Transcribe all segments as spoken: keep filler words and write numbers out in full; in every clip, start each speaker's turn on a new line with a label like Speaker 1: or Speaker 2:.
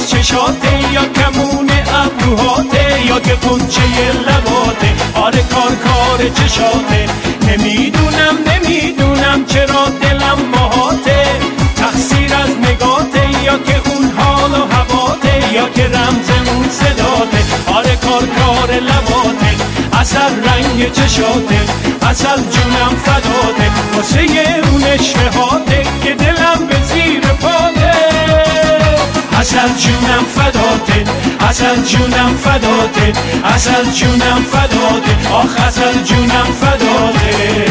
Speaker 1: از چشاته یا کمون ابروهاته یا که قنچه لباته. آره کار کار چشاته. نمیدونم نمیدونم چرا دلم باهاته. تقصیر از نگاته یا که اون حال و هواته یا که رمز اون صداته. آره کار کار لباته. اصل رنگ چشاته. اصل جونم فداته. واسه اون اشتهاته که دلم به زیر پاته. اصل جونم فداته. اصل جونم فداته. اصل جونم فداته. آخ اصل جونم فداته.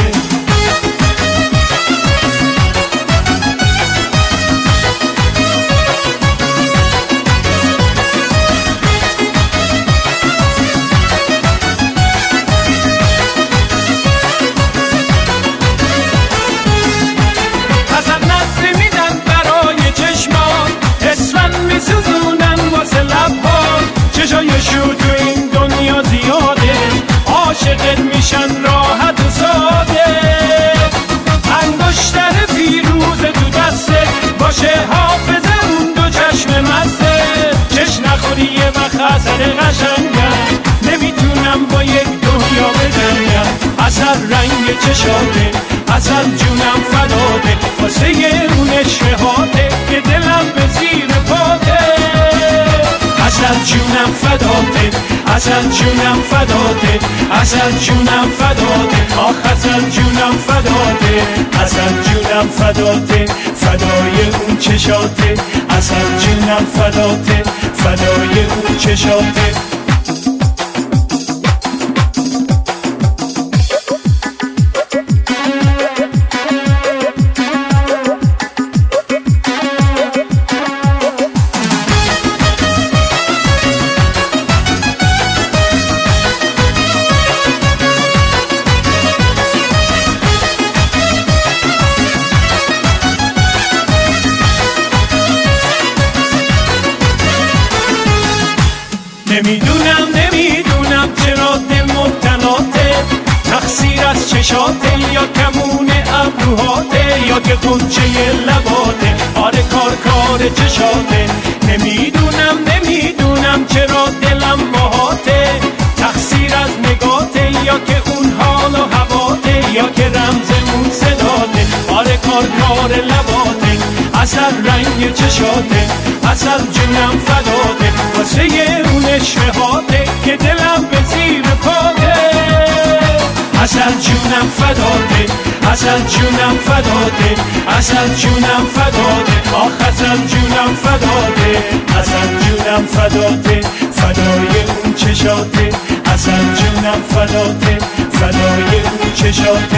Speaker 1: چشایشو تو این دنیا زیاده. عاشقت میشن راحت و ساده. انگشتر فیروز تو دسته باشه حافظ اون دو چشم مسته. چش نخوری یه وقت اثر قشنگم. نمیتونم با یک دنیا بجنگم. اصل رنگ چشاته. اصل جونم فداته. واسه اون اشتهاته که دلم به زیر پاته. اصل جونم فداته. اصل جونم فداته. اصل جونم فداته. آخ اصل جونم فداته. اصل جونم فداته. فدای اون چشاته. اصل جونم فداته. فدای اون چشاته. نمیدونم نمیدونم چرا دل مبتلاته. تقصیر از چشاته یا کمون ابروهاته یا که قنچه لباته. آره کار کار چشاته. نمیدونم نمیدونم چرا دلم باهاته. تقصیر از نگاته یا که اون حال و هواته یا که رمز اون صداته. آره کار کار لباته. اصل رنگ چشاته. اصل جونم فداته. واسه اون اشتهاته که دلم به زیر پاته. اصل جونم فداته. اصل جونم فداته. اصل جونم فداته. آخ اصل جونم فداته. اصل جونم فداته. فدای اون چشاته. اصل جونم فداته. فدای اون چشاته.